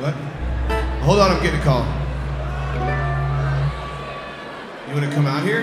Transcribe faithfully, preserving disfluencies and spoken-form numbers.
What? Hold on, I'm getting a call. You want to come out here?